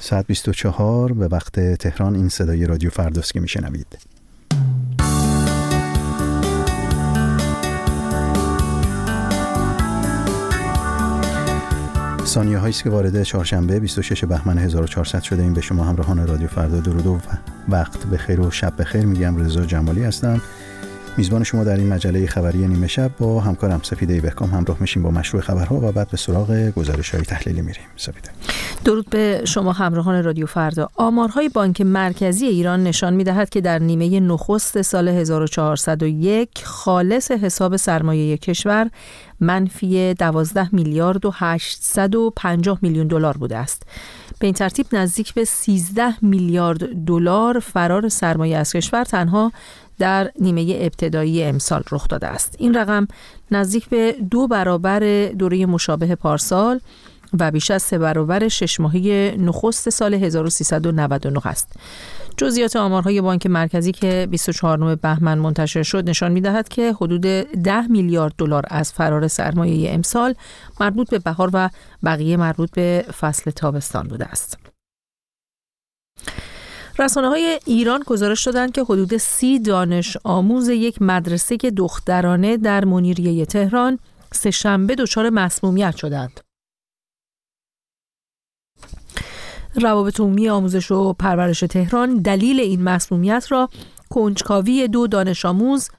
ساعت 24 به وقت تهران. این صدای رادیو فرداست که میشنوید. ثانیه هاییست که وارد چهارشنبه 26 بهمن 1400 شده. این به شما همراهان رادیو فردا درود و وقت بخیر و شب بخیر میگم. رضا جمالی هستم، میزبان شما در این مجله خبری نیمه شب. با همکارم سپیده بهکام همراه میشیم با مشروع خبرها و بعد به سراغ گزارش‌های تحلیلی میریم. سپیده. درود به شما همراهان رادیو فردا. آمارهای بانک مرکزی ایران نشان می‌دهد که در نیمه نخست سال 1401 خالص حساب سرمایه کشور منفی 12 میلیارد و 850 میلیون دلار بوده است. به این ترتیب نزدیک به 13 میلیارد دلار فرار سرمایه از کشور تنها در نیمه ابتدایی امسال رخ داده است. این رقم نزدیک به 2 برابر دوره مشابه پارسال و بیش از 3 برابر 6 ماهه نخست سال 1399 است. جزئیات آمارهای بانک مرکزی که 24 بهمن منتشر شد نشان می‌دهد که حدود 10 میلیارد دلار از فرار سرمایه امسال مربوط به بهار و بقیه مربوط به فصل تابستان بوده است. رسانه‌های ایران گزارش دادند که حدود 30 دانش آموز یک مدرسه دخترانه در منیریه تهران سه‌شنبه دچار مسمومیت شدند. روابط عمومی آموزش و پرورش تهران دلیل این مسمومیت را کنجکاوی 2 دانش آموز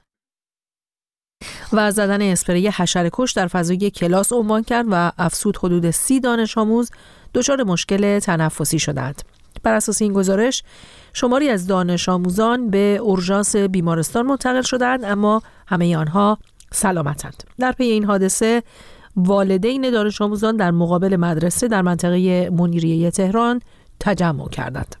و زدن اسپری حشره‌کش در فضای کلاس عنوان کرد و افزود حدود 30 دانش آموز دچار مشکل تنفسی شدند. بر اساس این گزارش شماری از دانش آموزان به اورژانس بیمارستان منتقل شدند، اما همه آنها سلامتند. در پی این حادثه والدین دانش آموزان در مقابل مدرسه در منطقه منیریه تهران تجمع کردند.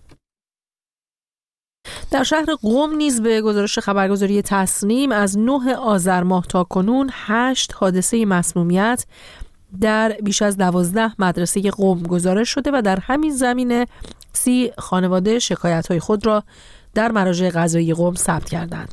در شهر قم نیز به گزارش خبرگزاری تصنیم از 9 آذر ماه تا کنون 8 حادثه مسمومیت در بیش از 12 مدرسه قم گزارش شده و در همین زمینه 30 خانواده شکایت‌های خود را در مراجع قضایی قم ثبت کردند.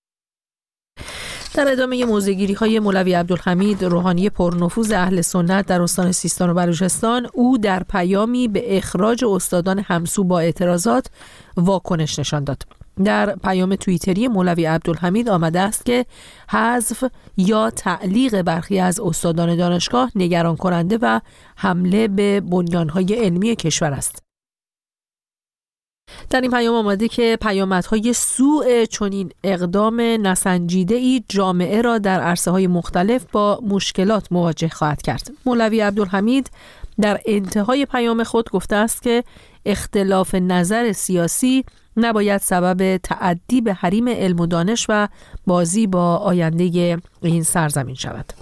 در ادامه موضع‌گیری‌های مولوی عبدالحمید روحانی پرنفوذ اهل سنت در استان سیستان و بلوچستان، او در پیامی به اخراج استادان همسو با اعتراضات واکنش نشان داد. در پیام توییتری مولوی عبدالحمید آمده است که حذف یا تعلیق برخی از استادان دانشگاه نگران کننده و حمله به بنیان‌های علمی کشور است. در این پیام آمده که پیامدهای سوء چنین اقدام نسنجیده‌ای جامعه را در عرصه‌های مختلف با مشکلات مواجه خواهد کرد. مولوی عبدالحمید در انتهای پیام خود گفته است که اختلاف نظر سیاسی نباید سبب تعدی به حریم علم و دانش و بازی با آینده این سرزمین شود.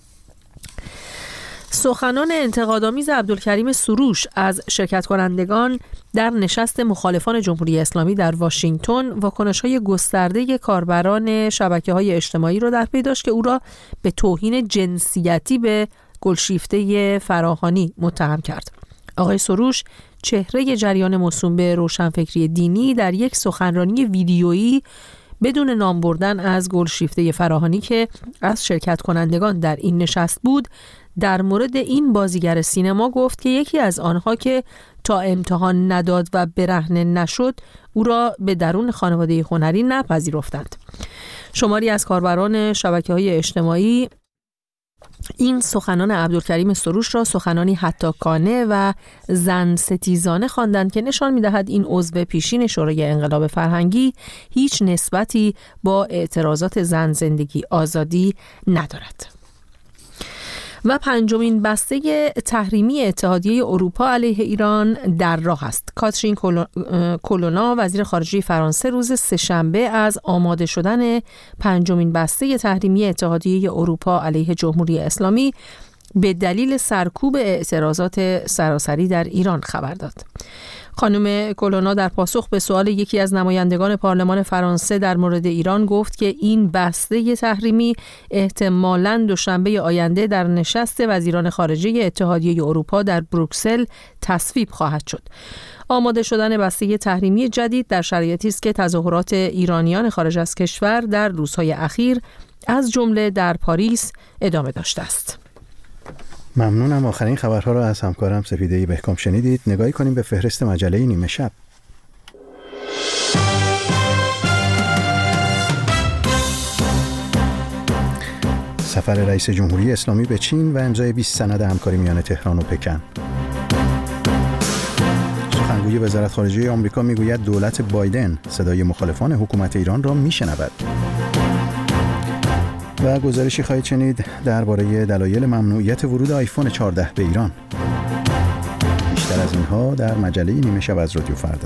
سخنان انتقادآمیز عبدالکریم سروش از شرکت کنندگان در نشست مخالفان جمهوری اسلامی در واشنگتن واکنش‌های گسترده کاربران شبکه‌های اجتماعی را در پی داشت که او را به توهین جنسیتی به گلشیفته فراهانی متهم کرد. آقای سروش چهره جریان موسوم به روشنفکری دینی در یک سخنرانی ویدیویی بدون نام بردن از گلشیفته فراهانی که از شرکت کنندگان در این نشست بود، در مورد این بازیگر سینما گفت که یکی از آنها که تا امتحان نداد و برهنه نشد او را به درون خانواده هنری نپذیرفتند. شماری از کاربران شبکه‌های اجتماعی این سخنان عبدالکریم سروش را سخنانی حتاکانه و زن ستیزانه خواندند که نشان می‌دهد این عضو پیشین شورای انقلاب فرهنگی هیچ نسبتی با اعتراضات زن زندگی آزادی ندارد. و 5مین بسته تحریمی اتحادیه اروپا علیه ایران در راه است. کاترین کولونا وزیر خارجه فرانسه روز سه‌شنبه از آماده شدن 5مین بسته تحریمی اتحادیه اروپا علیه جمهوری اسلامی به دلیل سرکوب اعتراضات سراسری در ایران خبر داد. خانم کولونا در پاسخ به سوال یکی از نمایندگان پارلمان فرانسه در مورد ایران گفت که این بسته تحریمی احتمالاً دوشنبه آینده در نشست وزیران خارجه اتحادیه اروپا در بروکسل تصویب خواهد شد. آماده شدن بسته تحریمی جدید در شرایطی است که تظاهرات ایرانیان خارج از کشور در روزهای اخیر از جمله در پاریس ادامه داشته است. ممنونم. آخرین خبرها را از همکارم سپیده بهکام شنیدید. نگاهی کنیم به فهرست مجله نیمه شب. سفر رئیس جمهوری اسلامی به چین و امضای 20 سند همکاری میان تهران و پکن. سخنگوی وزارت خارجه آمریکا میگوید دولت بایدن صدای مخالفان حکومت ایران را میشنود. و گزارشی خواهید شنید درباره دلایل ممنوعیت ورود آیفون 14 به ایران. بیشتر از اینها در مجله نیمه شب از رادیو فردا.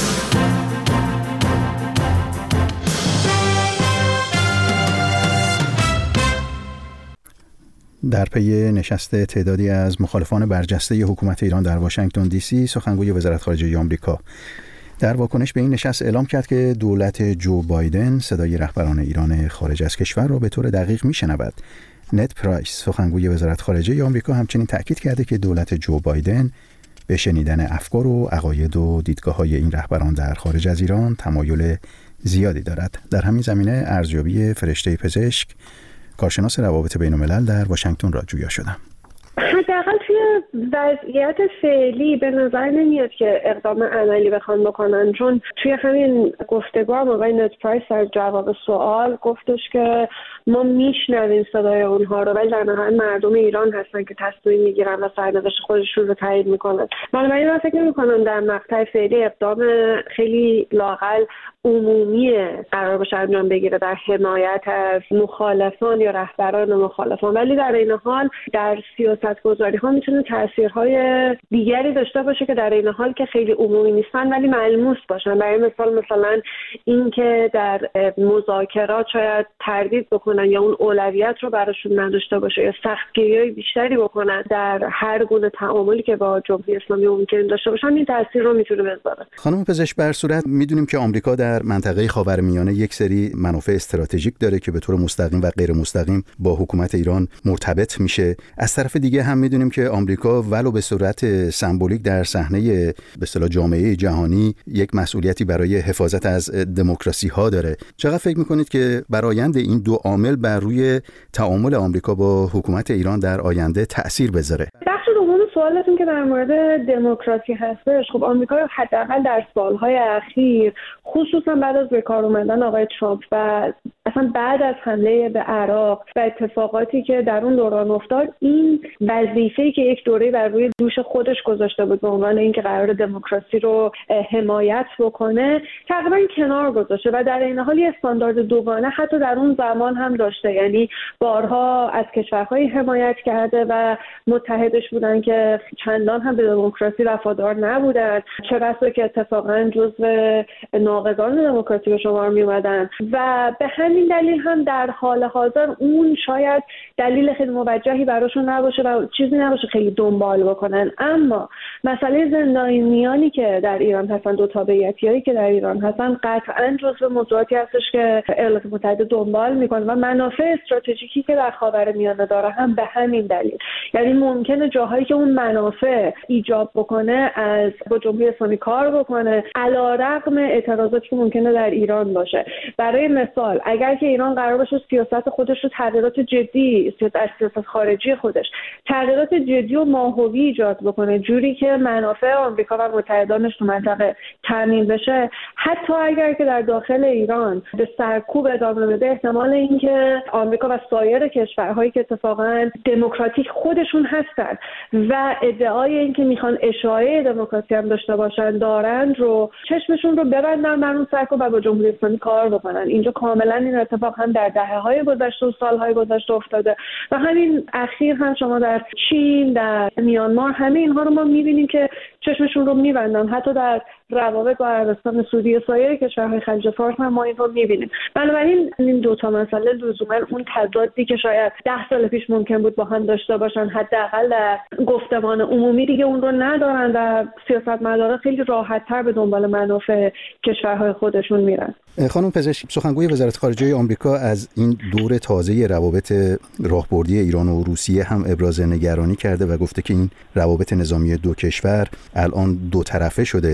در پی نشست تعدادی از مخالفان برجسته حکومت ایران در واشنگتن دی سی، سخنگوی وزارت خارجه آمریکا در واکنش به این نشست اعلام کرد که دولت جو بایدن صدای رهبران ایران خارج از کشور را به طور دقیق میشنود. نت پرایس، سخنگوی وزارت خارجه آمریکا، همچنین تاکید کرده که دولت جو بایدن به شنیدن افکار و عقاید و دیدگاه‌های این رهبران در خارج از ایران تمایل زیادی دارد. در همین زمینه ارزیابی فرشته پزشک، کارشناس روابط بین‌الملل در واشنگتن را جویا شدم. حداقل توی وضعیت فعلی به نظر نمیاد که اقدام عملی بخوان بکنن، چون توی همین گفتگو هم آقای نت پرایس در جواب سوال گفتش که ما میشنویم صدای اونها رو، ولی در نهایت مردم ایران هستن که تصمیم میگیرن و سرنوشت خودشون رو تعیین میکنن. بنابراین من فکر نمیکنم در مقطع فعلی اقدام خیلی لااقل عمومی قرار باشه انجام بگیره در حمایت از مخالفان یا رهبران مخالفان، ولی در این حال در سیاست‌گذاری ها میتونه تاثیرهای دیگری داشته باشه که در این حال که خیلی عمومی نیستن ولی ملموس باشن. برای مثلا این که در مذاکرات شاید تردید بکنن یا اون اولویت رو براشون نداشته باشه یا سختگیری بیشتری بکنن در هر گونه تعاملی که با جمهوری اسلامی ممکن داشته باشن، این تاثیر رو میتونه بذاره. خانم پزشک، بر صورت میدونیم که آمریکا در منطقه خاورمیانه یک سری منافع استراتژیک داره که به طور مستقیم و غیر مستقیم با حکومت ایران مرتبط میشه. از طرف دیگه هم میدونیم که آمریکا ولو به صورت سمبولیک در صحنه به اصطلاح جامعه جهانی یک مسئولیتی برای حفاظت از دموکراسی ها داره. چقدر فکر میکنید که برآیند این دو عامل بر روی تعامل آمریکا با حکومت ایران در آینده تأثیر بذاره؟ بخش دوم سوالتون که در مورد دموکراسی هستش، خب آمریکا حداقل در سالهای اخیر خصوصا بعد از به کار اومدن آقای ترامپ و اصلا بعد از حمله به عراق و اتفاقاتی که در اون دوران افتاد، این وظیفه‌ای که یک دوره بر روی دوش خودش گذاشته بود به عنوان اینکه قرار دموکراسی رو حمایت بکنه تقریبا کنار گذاشته و در این حال یه استاندارد دوگانه حتی در اون زمان هم داشته. یعنی بارها از کشورهای حمایت کرده و متحدش بودن که چندان هم به دموکراسی وفادار نبودن، چه بسا که اتفاقا جزو ناقضان دموکراسی به شمار می اومدن و به همین دلیل هم در حال حاضر اون شاید دلیل خیلی موجهی براشون نباشه و چیزی نباشه خیلی دنبال بکنن. اما مسئله زندانیانی که در ایران هستن، دو تابعیتیایی که در ایران هستن، قطعا جزو موضوعاتی هستش که ایالات متحده دنبال میکنه و منافع استراتژیکی که در خاورمیانه داره هم به همین دلیل. یعنی ممکنه جاهایی که اون منافع ایجاب بکنه از با جمهوری اسلامی کار بکنه، علیرغم اعتراضاتی که ممکنه در ایران باشه. برای مثال اگر که ایران قرار باشه سیاست خودش رو تغییرات جدی از سیاست خارجی خودش تغییرات جدی و ماهوی ایجاد بکنه، جوری که منافع آمریکا و متحدانش تو منطقه تامین بشه، حتی اگر که در داخل ایران به سرکوب ادامه بده، احتمال اینکه آمریکا و سایر کشورهایی که اتفاقا دموکراتیک خودشون هستن و ادعای اینکه میخوان اشاعه دموکراسی هم داشته باشن دارند رو چشمشون رو ببندن بر اون سرکوب و با جمهوری اسلامی کار بکنن. اینجا کاملا این اتفاق هم در دهه‌های گذشته و سال‌های گذشته افتاده و همین اخیر هم شما در چین، در میانمار، همه اینها رو ما می‌بینیم که چشمشون رو می‌بندن. حتی در روابط با عربستان سعودی و سایر کشورهای خلیج فارس هم ما این رو می‌بینیم. بنابراین این دو تا مسئله لزوما اون تضادی که شاید 10 سال پیش ممکن بود با هم داشته باشن، حداقل در گفتمان عمومی دیگه اون رو ندارن و سیاستمدارا خیلی راحت‌تر به دنبال منافع کشورهای خودشون میرن. خانم پزشک، سخنگوی وزارت خارجه آمریکا از این دور تازه روابط راهبردی ایران و روسیه هم ابراز نگرانی کرده و گفته که این روابط نظامی دو کشور الان دو طرفه شده، تنها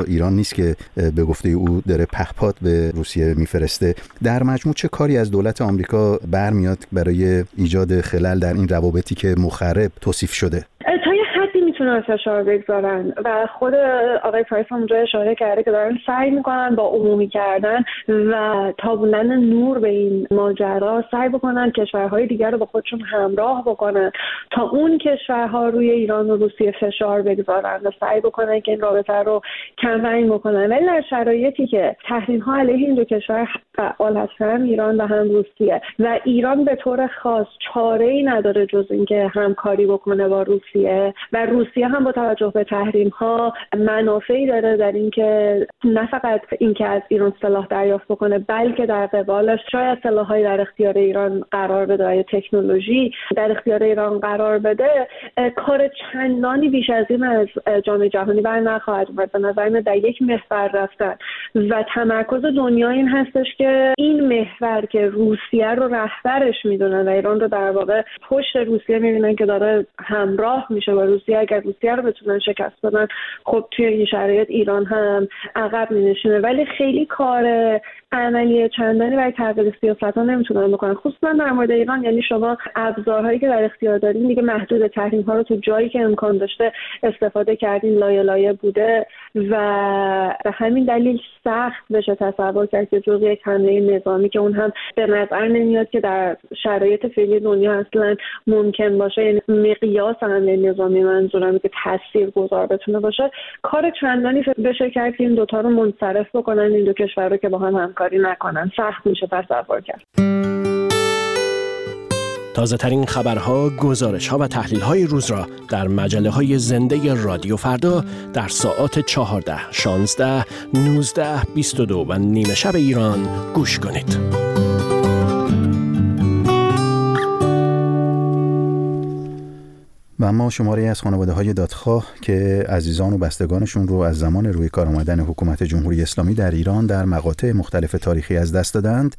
ایران نیست که به گفته او داره پهپاد به روسیه میفرسته. در مجموع چه کاری از دولت آمریکا برمیاد برای ایجاد خلل در این روابطی که مخرب توصیف شده؟ تا یه حدی میتونن فشار بگذارن و خود آقای پرایس هم اونجا اشاره کرده که دارن سعی میکنن با عمومی کردن و تابوندن نور به این ماجرا سعی بکنن کشورهای دیگر رو با خودشون همراه بکنن تا اون کشورها روی ایران و روسیه فشار بگذارن و سعی بکنن که این رابطه رو کمرنگ بکنن. ولی در شرایطی که تحریم‌ها علیه این دو کشور فعال هستن، ایران و هم روسیه، و ایران به طور خاص چاره‌ای نداره جز اینکه همکاری بکنه با روسیه و روسیه هم با توجه به تحریم‌ها منافعی داره در اینکه نه فقط اینکه از ایران سلاح دریافت بکنه بلکه در قبالش شاید سلاح‌های در اختیار ایران قرار بده یا تکنولوژی در اختیار ایران قرار بده، کار چندانی بیش از این از جامعه جهانی بر نخواهد اومد. به نظر من در یک محور رفتن و تمرکز دنیا این هستش که این محور که روسیه رو رهبرش میدونن و ایران رو در واقع پشت روسیه میبینن که داره همراه میشه با روسیه، اگر روسیه رو بتونن شکست بدن خب توی این شرایط ایران هم عقب مینشینه. ولی خیلی کار عملی چندانی برای تغییر سیاست‌ها نمیتونن بکنن، خصوصا در مورد ایران. یعنی شما ابزارهایی که در اختیار دارین دیگه محدود، تحریم‌ها رو تو جایی که امکان داشته استفاده کردین، لایه لایه بوده و به همین دلیل سخت بشه تصور کرد که جز یک حمله نظامی که اون هم به نظر نمیاد که در شرایط فعلی دنیا اصلا ممکن باشه، یعنی مقیاس حمله نظامی منظورم که تاثیرگذار بتونه باشه، کار چندانی بشه کرد که این دوتا رو منصرف بکنن، این دو کشور رو که با هم همکاری نکنن. سخت میشه تصور کرد. تازه ترین خبرها، گزارش‌ها و تحلیل‌های روز را در مجله‌های زنده رادیو فردا در ساعات 14، 16، 19، 22 و نیمه شب ایران گوش کنید. و اما شماری از خانواده‌های دادخواه که عزیزان و بستگانشون رو از زمان روی کار آمدن حکومت جمهوری اسلامی در ایران در مقاطع مختلف تاریخی از دست دادند،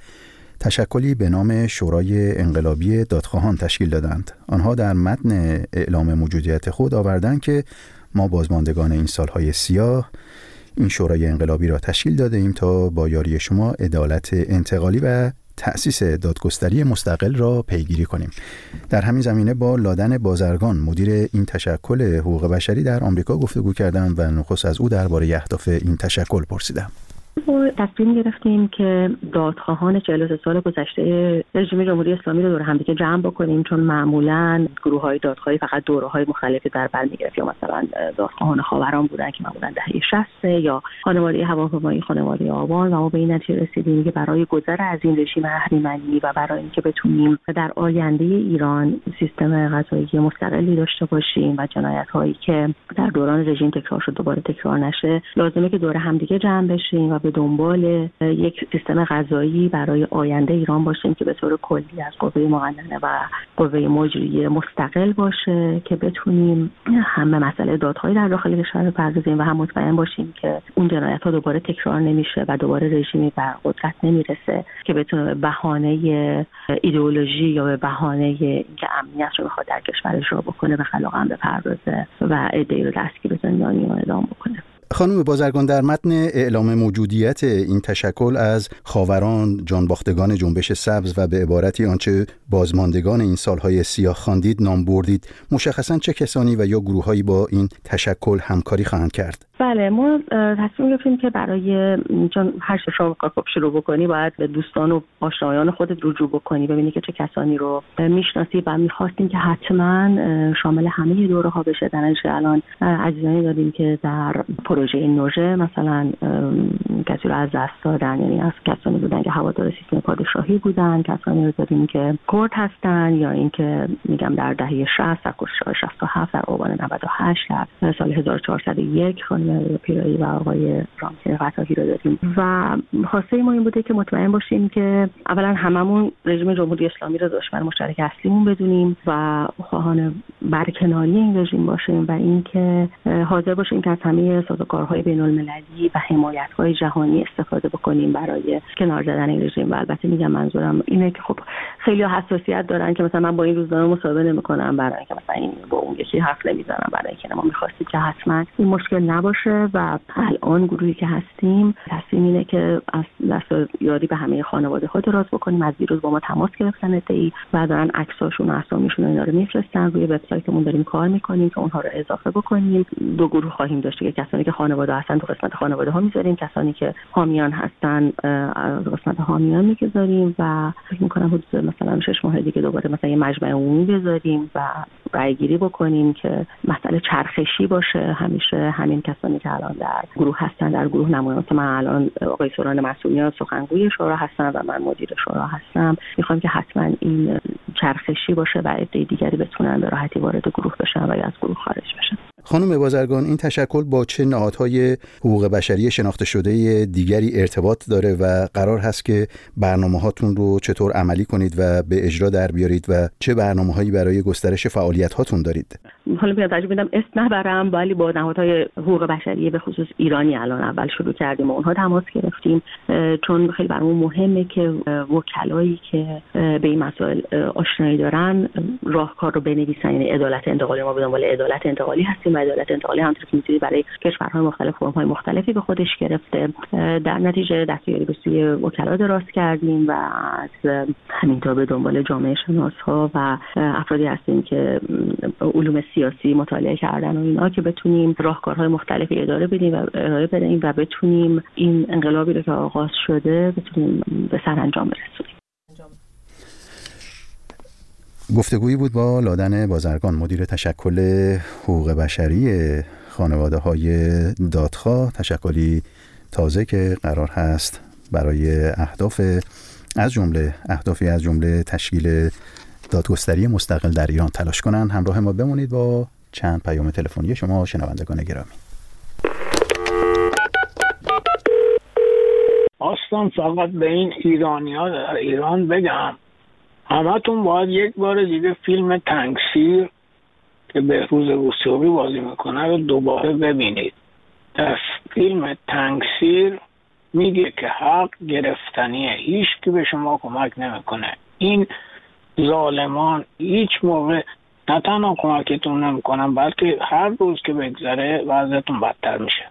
تشکلی به نام شورای انقلابی دادخواهان تشکیل دادند. آنها در متن اعلام موجودیت خود آوردند که ما بازماندگان این سالهای سیاه این شورای انقلابی را تشکیل داده ایم تا با یاری شما عدالت انتقالی و تأسیس دادگستری مستقل را پیگیری کنیم. در همین زمینه با لادن بازرگان، مدیر این تشکل حقوق بشری در آمریکا گفتگو کردم و نخست از او درباره اهداف این تشکل پرسیدم. تصمیم گرفتیم که دادخواهان 43 سال گذشته رژیم جمهوری اسلامی رو دور همدیگه جمع بکنیم، چون معمولاً گروه‌های دادخواهی فقط دوره‌های مختلفی در بر می‌گرفت. یا مثلا دادخواهان خاوران بودن که معمولاً دهه 60 یا خانواده هواپیمایی، خانواده آبان، و ما به این نتیجه رسیدیم که برای گذر از این رژیم اهریمنی و برای اینکه بتونیم در آینده ایران سیستم قضایی مستقلی داشته باشیم و جنایت‌هایی که در دوران رژیم تکرار شد دوباره تکرار نشه، لازمه که دور همدیگه جمع بشیم و به دنبال یک سیستم قضایی برای آینده ایران باشیم که به طور کلی از قوه مقننه و قوه مجریه مستقل باشه که بتونیم هم به مسئله دادخواهی در داخل کشور بپردازیم و هم مطمئن باشیم که اون جنایت‌ها دوباره تکرار نمیشه و دوباره رژیمی بر قدرت نمیرسه که بتونه به بهانه ایدئولوژی یا به بهانه اینکه امنیت رو بخواد در کشور اجرا بکنه به خلاقم بپردازه و عده‌ای رو دستگیر به زندان اعدام بکنه. خانم بازرگان، در متن اعلام موجودیت این تشکل از خاوران، جانباختگان جنبش سبز و به عبارتی آنچه بازماندگان این سالهای سیاه خواندید نام بردید، مشخصاً چه کسانی و یا گروهایی با این تشکل همکاری خواهند کرد؟ بله، ما تصمیم گرفتیم که برای چون هر شما شروع بکنی باید به دوستان و آشنایان خودت رجوع بکنی، ببینی که چه کسانی رو میشناسی و می‌خواستیم که حتما شامل همه دوره‌ها بشه. در نتیجه الان عزیزانی داریم که در پروژه نوژه مثلا کسی رو از دست دادن، یعنی از کسانی بودن که هوادار سیستم پادشاهی بودن، کسانی رو داریم که کرد هستن، یا اینکه میگم در دهه 60 در کشتار 67 در آبان 98 در سال 1401 خانم پیرایی و آقای رامتین قطاهی رو داریم و خواسته ما این بوده که مطمئن باشیم که اولا هممون رژیم جمهوری اسلامی رو دشمن مشترک اصلیمون بدونیم و خواهان برکناری این رژیم باشیم و اینکه حاضر باشیم که از همه سازوکارهای بین‌المللی و حمایت‌های جهانی استفاده بکنیم برای کنار زدن این رژیم. و البته میگم منظورم اینه که خب خیلی حساسیت دارن که مثلا من با این روزنامه مصاحبه نمی‌کنم برای اینکه مثلا این با اون یکی حرف نمیزنم، برای اینکه ما می‌خواستیم که حتما این مشکل نباشه باشه و الان گروهی که هستیم تصمیم اینه که از دستیاری به همه خانواده‌ها دراز بکنیم. از دیروز با ما تماس گرفتن عده‌ای و دارن عکساشون و اسامیشون اینا رو میفرستن. روی وبسایتمون داریم کار میکنیم که اونها رو اضافه بکنیم. 2 گروه خواهیم داشت که کسانی که خانواده هستن تو قسمت خانواده‌ها میذاریم، کسانی که حامیان هستن قسمت حامیان میذاریم و فکر می‌کنم حدود مثلا 6 ماه دیگه دوباره مثلا یه مجمع عمومی بذاریم و رأی‌گیری بکنیم که مسئله چرخشی باشه. همیشه همین کسانی که الان در گروه هستن، در گروه نمایان، من الان آقای سوران مسئولیان سخنگوی شورا هستن و من مدیر شورا هستم، میخوایم که حتما این چرخشی باشه و عده دیگری بتونن به راحتی وارد گروه بشن و یا از گروه خارج بشن. خانم بازرگان، این تشکل با چه نهادهای حقوق بشری شناخته شده دیگری ارتباط داره و قرار هست که برنامه‌هاتون رو چطور عملی کنید و به اجرا در بیارید و چه برنامه‌هایی برای گسترش فعالیت‌هاتون دارید؟ حالا میاد ترجیح میدم اسم نبرم، ولی با نهادهای حقوق بشری به خصوص ایرانی الان اول شروع کردیم و اونها تماس گرفتیم، چون خیلی برامون مهمه که وکلایی که به این مسائل آشنایی دارن راهکار رو بنویسن. یعنی عدالت انتقالی، ما به دنبال عدالت انتقالی هستیم. عدالت انتقالی همونطور که می‌دونید برای کشورهای مختلف فرم‌های مختلفی به خودش گرفته. در نتیجه دستیاری به سوی وکلا دراز کردیم و از همینطور به دنبال جامعه شناس‌ها و افرادی هستیم که علوم سیاسی مطالعه کردن و اینا که بتونیم راهکارهای مختلفی اداره بدیم و ارائه بدیم و بتونیم این انقلابی رو که آغاز شده بتونیم به سرانجام برسونیم. گفتگویی بود با لادن بازرگان، مدیر تشکل حقوق بشری خانواده‌های دادخواه، تشکلی تازه که قرار هست برای اهدافی از جمله تشکیل دادگستری مستقل در ایران تلاش کنند. همراه ما بمونید با چند پیام تلفنی شما شنوندگان گرامی. اصلا فقط به این ایرانی‌ها در ایران بگم همتون باید یک بار دیگه فیلم تنگسیر که بهروز وثوقی بازی میکنه رو دوباره ببینید. در فیلم تنگسیر میگه که حق گرفتنیه، هیچ کی به شما کمک نمیکنه. این ظالمان هیچ موقع نه تنها کمکتون نمیکنن بلکه هر روز که بگذره وضعتون بدتر میشه.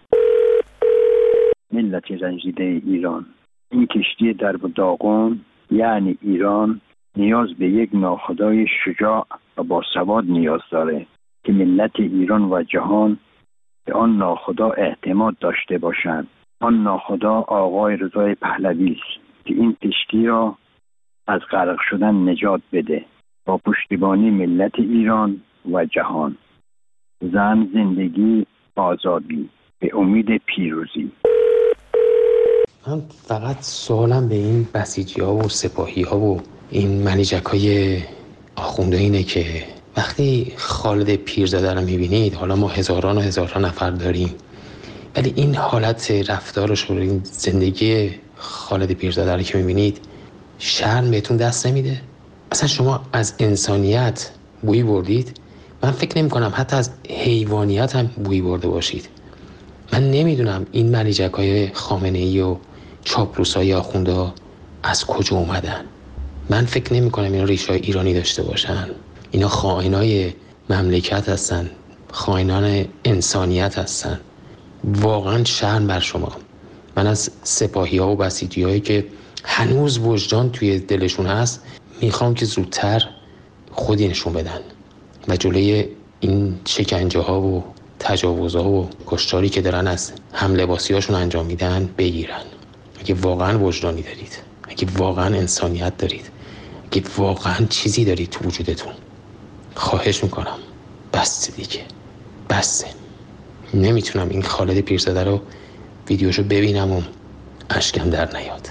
ملت رنجیده ایران، این کشتی درب و داغون یعنی ایران نیاز به یک ناخدای شجاع و باسواد نیاز داره که ملت ایران و جهان به آن ناخدا اعتماد داشته باشند. آن ناخدا آقای رضای پهلوی است که این کشتی را از غرق شدن نجات بده با پشتیبانی ملت ایران و جهان. زن، زندگی، آزادی، به امید پیروزی. من فقط سوالم به این بسیجی‌ها و سپاهی‌ها و این منیژک‌های آخونده اینه که وقتی خالد پیرزاده رو می‌بینید، حالا ما هزاران و هزاران نفر داریم، ولی این حالت رفتارش و این زندگی خالد پیرزاده رو که می‌بینید شرم بهتون دست نمیده؟ اصلا شما از انسانیت بویی بردید؟ من فکر نمی‌کنم حتی از حیوانیت هم بویی برده باشید. من نمیدونم این منیژک‌های خامنه‌ای و چاپلوسای آخونده از کجا اومدن. من فکر نمی کنم اینا ریشه‌های ایرانی داشته باشن. اینا خائنای مملکت هستن، خائنان انسانیت هستن. واقعا شرم بر شما. من از سپاهی‌ها و بسیجی‌هایی که هنوز وجدان توی دلشون هست میخوام که زودتر خودی نشون بدن و جلوی این شکنجه‌ها و تجاوزها و کشتاری که دارن از هم لباسی‌هاشون انجام میدن بگیرن. اگه واقعا وجدانی دارید، اگه واقعا انسانیت دارید، اگه واقعا چیزی دارید تو وجودتون، خواهش میکنم بس دیگه، بس. نمیتونم این خالد پیرزاده رو ویدیوشو ببینم و اشکم در نیاد.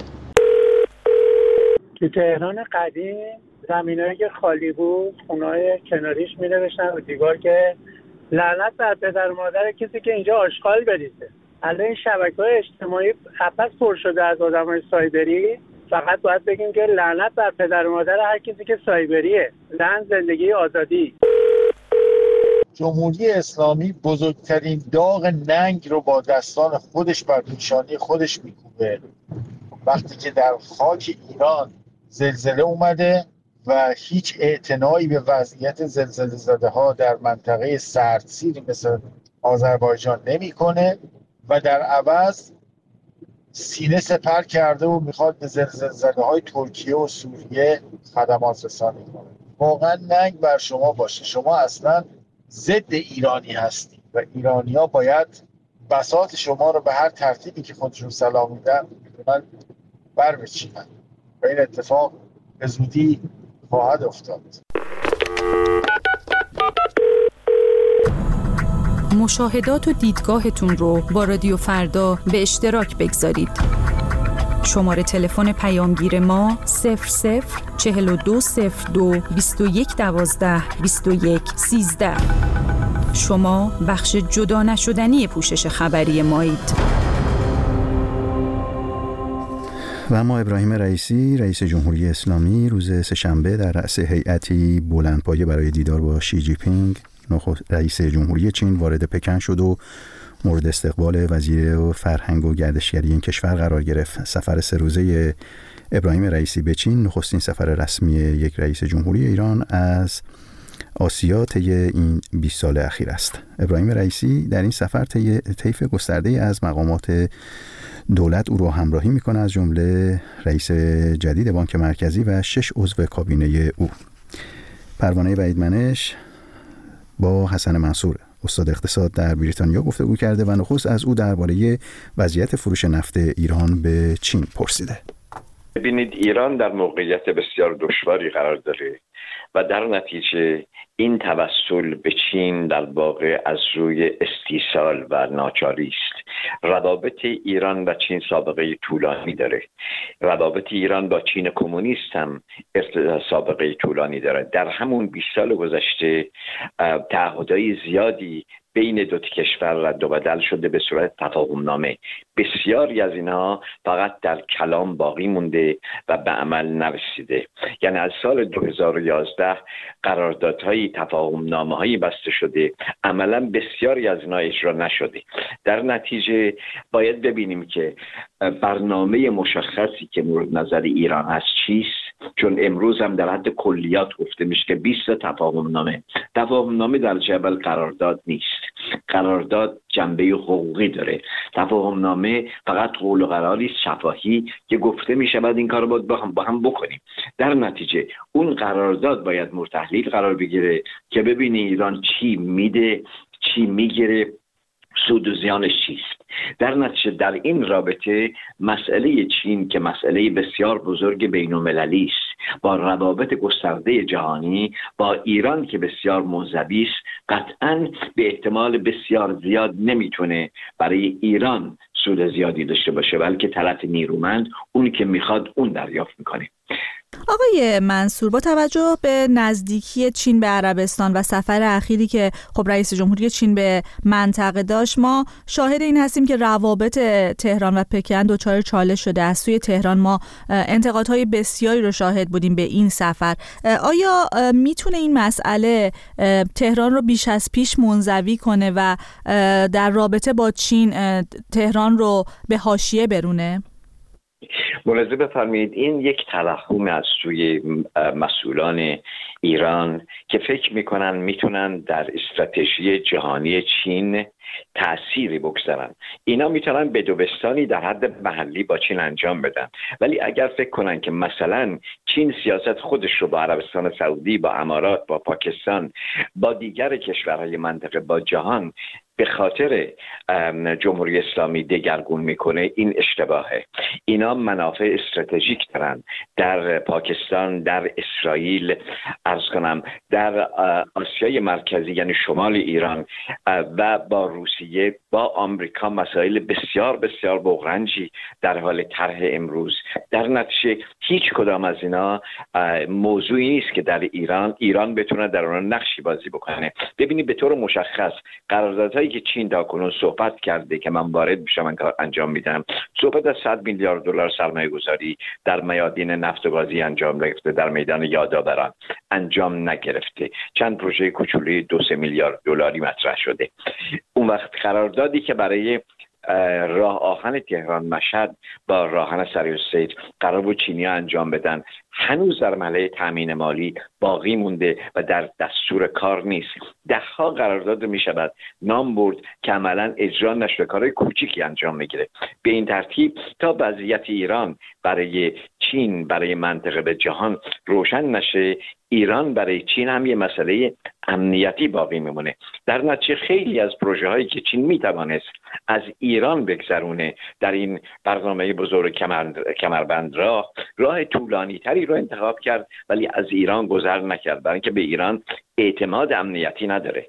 تو تهران قدیم زمینایی که خالی بود خونه‌های کناریش می‌نوشتن رو دیوار که لعنت بر پدر و مادر کسی که اینجا آشغال بریزه. الان این شبکه‌های اجتماعی پس پر شده از آدمای سایبری. فقط باید بگیم که لعنت بر پدر و مادر هر کسی که سایبریه. لعنت زندگی آزادی. جمهوری اسلامی بزرگترین داغ ننگ رو با دستان خودش بر پیشانی خودش میکوبه وقتی که در خاک ایران زلزله اومده و هیچ اعتنایی به وضعیت زلزله زده ها در منطقه سردسیری مثل آذربایجان نمیکنه و در عوض سینه سپر کرده و میخواد به زلزله‌های ترکیه و سوریه خدمات رسانی کنه. واقعا ننگ بر شما باشه، شما اصلا ضد ایرانی هستید و ایرانی‌ها باید بساط شما رو به هر ترتیبی که خودشون سلام میدونن بر بچینن و این اتفاق به زودی خواهد افتاد. مشاهدات و دیدگاهتون رو با رادیو فردا به اشتراک بگذارید. شماره تلفن پیامگیر ما 004202 2112 2113. شما بخش جدا نشدنی پوشش خبری مایید. و اما ابراهیم رئیسی رئیس جمهوری اسلامی روز سه‌شنبه در رأس هیئتی بلندپایه برای دیدار با شی جی پینگ رئیس جمهوری چین وارد پکن شد و مورد استقبال وزیر فرهنگ و گردشگری این کشور قرار گرفت. سفر 3 روزه ابراهیم رئیسی به چین نخستین سفر رسمی یک رئیس جمهوری ایران از آسیا طی این 20 سال اخیر است. ابراهیم رئیسی در این سفر طیف گسترده‌ای از مقامات دولت او را همراهی میکنه، از جمله رئیس جدید بانک مرکزی و 6 عضو کابینه او. پروانه وحیدمنش با حسن منصور استاد اقتصاد در بریتانیا گفتگو کرده و نخست از او درباره وضعیت فروش نفت ایران به چین پرسیده. ببینید، ایران در موقعیت بسیار دشواری قرار داره و در نتیجه این توسل به چین در واقع از روی استیصال و ناچاری است. روابط ایران و چین سابقه طولانی داره. روابط ایران با چین کمونیست هم سابقه طولانی داره. در همون 20 سال گذشته تعهدات زیادی بین دو کشور رد و بدل شده به صورت تفاهمنامه. بسیاری از اینها فقط در کلام باقی مونده و به عمل نرسیده. یعنی از سال 2011 قراردادهای تفاهمنامه‌هایی بسته شده، عملا بسیاری از اینها اجرا نشده. در نتیجه باید ببینیم که برنامه مشخصی که مورد نظر ایران هست چیست، چون امروز هم در حد کلیات گفته میشه که 20 تفاهمنامه در جبل قرارداد نیست. قرارداد جنبه حقوقی داره. تفاهمنامه فقط قول و قراری شفاهی که گفته میشه بعد این کارو باید با هم بکنیم. در نتیجه اون قرارداد باید مورد تحلیل قرار بگیره که ببینی ایران چی میده، چی میگیره، سود و زیانش چیست. در نتیجه در این رابطه مسئله چین که مسئله بسیار بزرگ بین‌المللی است، با روابط گسترده جهانی با ایران که بسیار منزوی است، قطعاً به احتمال بسیار زیاد نمیتونه برای ایران سود زیادی داشته باشه، بلکه طرف نیرومند اونی که میخواد اون دریافت میکنه. آقای منصور، با توجه به نزدیکی چین به عربستان و سفر اخیری که خب رئیس جمهوری چین به منطقه داشت، ما شاهد این هستیم که روابط تهران و پکن دچار چالش شده. از سوی تهران ما انتقادهای بسیاری رو شاهد بودیم به این سفر. آیا میتونه این مسئله تهران رو بیش از پیش منزوی کنه و در رابطه با چین تهران رو به حاشیه برونه؟ ملاحظه بفرمایید، این یک توهم از سوی مسئولان ایران که فکر میکنن میتونن در استراتژی جهانی چین تأثیری بگذارن. اینا میتونن بدوبستانی در حد محلی با چین انجام بدن، ولی اگر فکر کنن که مثلا چین سیاست خودش رو با عربستان سعودی، با امارات، با پاکستان، با دیگر کشورهای منطقه، با جهان به خاطر جمهوری اسلامی دگرگون میکنه، این اشتباهه. اینا منافع استراتژیک دارن در پاکستان، در اسرائیل، عرض کنم در آسیای مرکزی یعنی شمال ایران و با روسیه، با آمریکا، مسائل بسیار بسیار بغرنجی در حال طرح امروز. در نتیجه هیچ کدام از اینا موضوعی نیست که در ایران بتونه در اون نقشی بازی بکنه. ببینید به طور مشخص قراردادهایی که چین تا کنون صحبت کرده که من وارد میشم انجام میدم، صحبت از 100 میلیارد دلار سرمایه گذاری در میادین نفت و گازی انجام نگرفته، در میدان یادآوران انجام نگرفته. چند پروژه کوچولی 2-3 میلیارد دلاری مطرح شده. اون وقت قراردادی که برای راه آهن تهران مشهد با راهن سریع‌السیر قرار بود چینی‌ها انجام بدن، هنوز در مرحله تامین مالی باقی مونده و در دستور کار نیست. ده‌ها قرارداد میشود نام برد که عملاً اجرا نشده، کارهای کوچیکی انجام میگیره. به این ترتیب تا وضعیت ایران برای چین، برای منطقه به جهان روشن نشه، ایران برای چین هم یه مسئله امنیتی باقی میمونه. در نتیجه خیلی از پروژه هایی که چین میتوانست از ایران بگذرونه در این برنامه بزرگ کمربند راه طولانی تری رو انتخاب کرد، ولی از ایران گذر نکرد، برای اینکه به ایران اعتماد امنیتی نداره.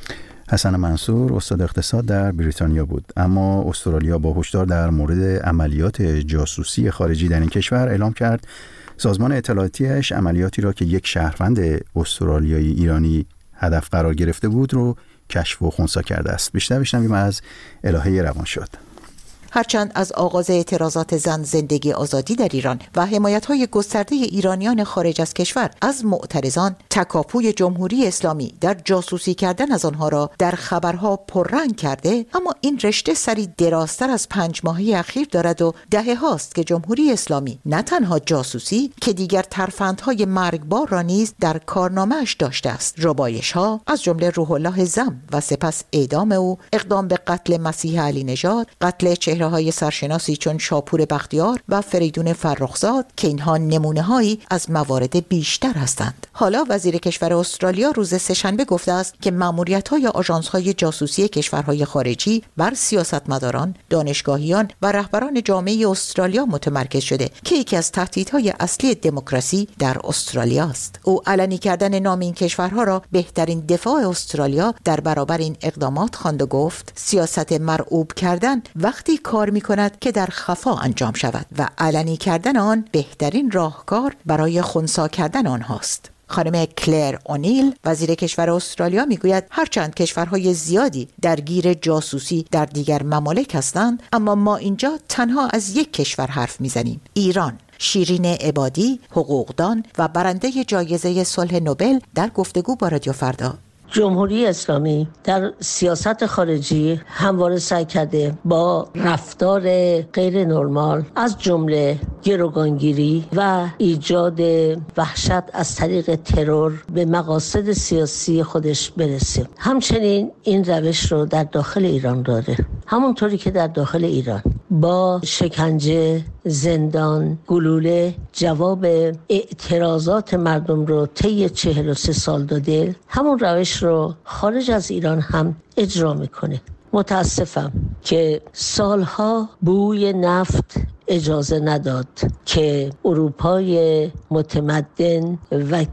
حسن منصور استاد اقتصاد در بریتانیا بود. اما استرالیا با هشدار در مورد عملیات جاسوسی خارجی در این کشور اعلام کرد سازمان اطلاعاتیش عملیاتی را که یک شهروند استرالیایی ایرانی هدف قرار گرفته بود رو کشف و خنثی کرده است. بیشتر بشنویم از الهه روانشاد. هرچند از آغاز اعتراضات زن زندگی آزادی در ایران و حمایت‌های گسترده ایرانیان خارج از کشور از معترضان، تکاپوی جمهوری اسلامی در جاسوسی کردن از آنها را در خبرها پررنگ کرده، اما این رشته سری درازتر از 5 ماهه اخیر دارد و دهه هاست که جمهوری اسلامی نه تنها جاسوسی که دیگر ترفندهای مرگبار را نیز در کارنامه‌اش داشته است. ربایش‌ها از جمله روح الله زم و سپس اعدام او، اقدام به قتل مسیح علی نژاد، قتل های سرشناسی چون شاپور بختیار و فریدون فرخزاد که اینها نمونه‌هایی از موارد بیشتر هستند. حالا وزیر کشور استرالیا روز سه‌شنبه گفته است که مأموریت‌های آژانس‌های جاسوسی کشورهای خارجی بر سیاستمداران، دانشگاهیان و رهبران جامعه استرالیا متمرکز شده که یکی از تهدیدهای اصلی دموکراسی در استرالیا است. او علنی کردن نام این کشورها را بهترین دفاع استرالیا در برابر این اقدامات خواند و گفت سیاست مرعوب کردن وقتی کار می کند که در خفا انجام شود و علنی کردن آن بهترین راهکار برای خنثی کردن آنهاست. خانم کلر اونیل وزیر کشور استرالیا میگوید هرچند کشورهای زیادی درگیر جاسوسی در دیگر ممالک هستند، اما ما اینجا تنها از یک کشور حرف میزنیم، ایران. شیرین عبادی، حقوقدان و برنده جایزه صلح نوبل در گفتگو با رادیو فردا. جمهوری اسلامی در سیاست خارجی همواره سعی کرده با رفتار غیر نرمال از جمله گروگانگیری و ایجاد وحشت از طریق ترور به مقاصد سیاسی خودش برسه. همچنین این روش رو در داخل ایران داره، همونطوری که در داخل ایران با شکنجه، زندان، گلوله جواب اعتراضات مردم رو طی 43 سال داده، همون روش رو خارج از ایران هم اجرا میکنه. متاسفم که سالها بوی نفت اجازه نداد که اروپای متمدن و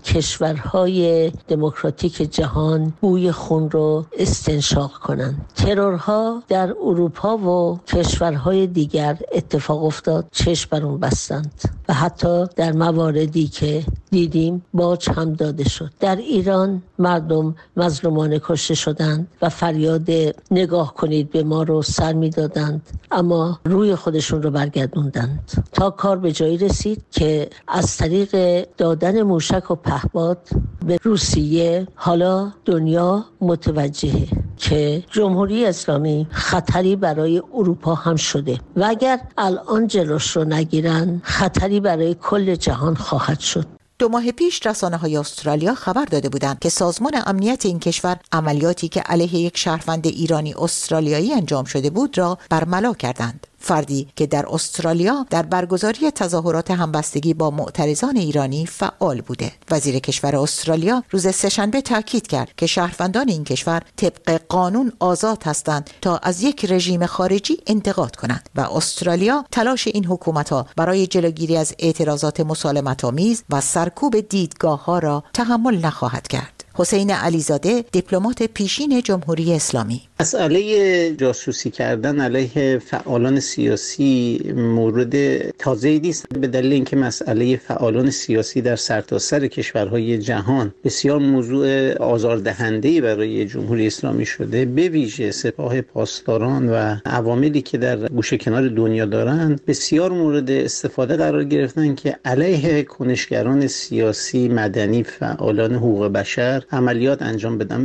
کشورهای دموکراتیک جهان بوی خون رو استنشاق کنند. ترورها در اروپا و کشورهای دیگر اتفاق افتاد، چشم بر اون بستند و حتی در مواردی که دیدیم باج هم داده شد. در ایران مردم مظلومانه کشته شدند و فریاد نگاه کنید به ما رو سر می دادند، اما روی خودشون رو برگردوندند تا کار به جایی رسید که از طریق دادن موشک و پهپاد به روسیه حالا دنیا متوجهه که جمهوری اسلامی خطری برای اروپا هم شده و اگر الان جلوش رو نگیرن خطری برای کل جهان خواهد شد. 2 ماه پیش رسانه‌های استرالیا خبر داده بودند که سازمان امنیت این کشور عملیاتی که علیه یک شهروند ایرانی استرالیایی انجام شده بود را برملا کردند. فردی که در استرالیا در برگزاری تظاهرات همبستگی با معترضان ایرانی فعال بوده. وزیر کشور استرالیا روز سه‌شنبه تاکید کرد که شهروندان این کشور طبق قانون آزاد هستند تا از یک رژیم خارجی انتقاد کنند و استرالیا تلاش این حکومت‌ها برای جلوگیری از اعتراضات مسالمت‌آمیز و سرکوب دیدگاه‌ها را تحمل نخواهد کرد. حسین علیزاده دیپلمات پیشین جمهوری اسلامی: مسئله جاسوسی کردن علیه فعالان سیاسی مورد تازه‌ای نیست، به دلیل اینکه مسئله فعالان سیاسی در سرتاسر کشورهای جهان بسیار موضوع آزاردهنده‌ای برای جمهوری اسلامی شده. به ویژه سپاه پاسداران و عواملی که در گوشه کنار دنیا دارند بسیار مورد استفاده قرار گرفتن که علیه کنشگران سیاسی، مدنی، فعالان حقوق بشر عملیات انجام بدن.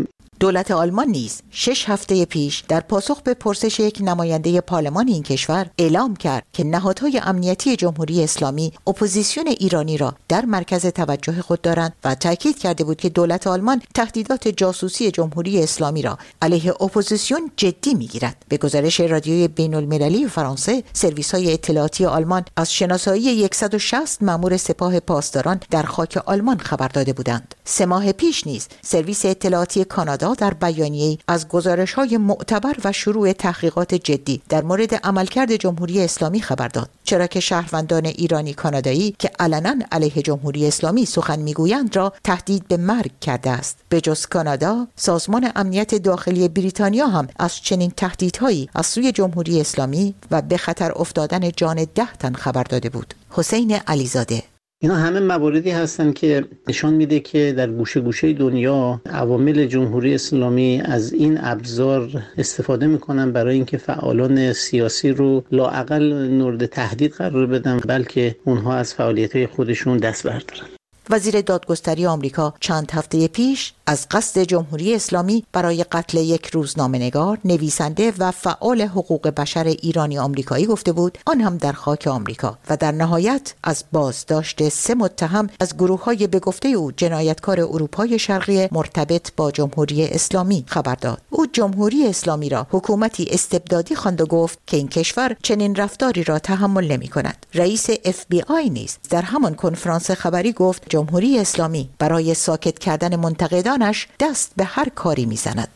دولت آلمان نیز 6 هفته پیش در پاسخ به پرسش یک نماینده پارلمان این کشور اعلام کرد که نهادهای امنیتی جمهوری اسلامی اپوزیسیون ایرانی را در مرکز توجه خود دارند و تاکید کرده بود که دولت آلمان تهدیدات جاسوسی جمهوری اسلامی را علیه اپوزیسیون جدی می‌گیرد. به گزارش رادیوی بین‌المللی فرانسه، سرویس‌های اطلاعاتی آلمان از شناسایی 160 مأمور سپاه پاسداران در خاک آلمان خبر داده بودند. 3 ماه پیش نیز سرویس اطلاعاتی کانادا در بیانیه‌ای از گزارش‌های معتبر و شروع تحقیقات جدی در مورد عملکرد جمهوری اسلامی خبر داد، چرا که شهروندان ایرانی کانادایی که علنا علیه جمهوری اسلامی سخن میگویند را تهدید به مرگ کرده است. به جز کانادا، سازمان امنیت داخلی بریتانیا هم از چنین تهدیدهایی از سوی جمهوری اسلامی و به خطر افتادن جان 10 تن خبر داده بود. حسین علیزاده: اینا همه مواردی هستن که نشان میده که در گوشه گوشه دنیا عوامل جمهوری اسلامی از این ابزار استفاده میکنن برای اینکه فعالان سیاسی رو لااقل مورد تهدید قرار بدن، بلکه اونها از فعالیت‌های خودشون دست بردارن. وزیر دادگستری آمریکا چند هفته پیش از قصد جمهوری اسلامی برای قتل یک روزنامه‌نگار، نویسنده و فعال حقوق بشر ایرانی آمریکایی گفته بود، آن هم در خاک آمریکا، و در نهایت از بازداشت 3 متهم از گروه‌های به گفته او جنایتکار اروپای شرقی مرتبط با جمهوری اسلامی خبر داد. او جمهوری اسلامی را حکومتی استبدادی خواند و گفت که این کشور چنین رفتاری را تحمل نمی‌کند. رئیس FBI نیز در همان کنفرانس خبری گفت جمهوری اسلامی برای ساکت کردن منتقدانش دست به هر کاری میزند.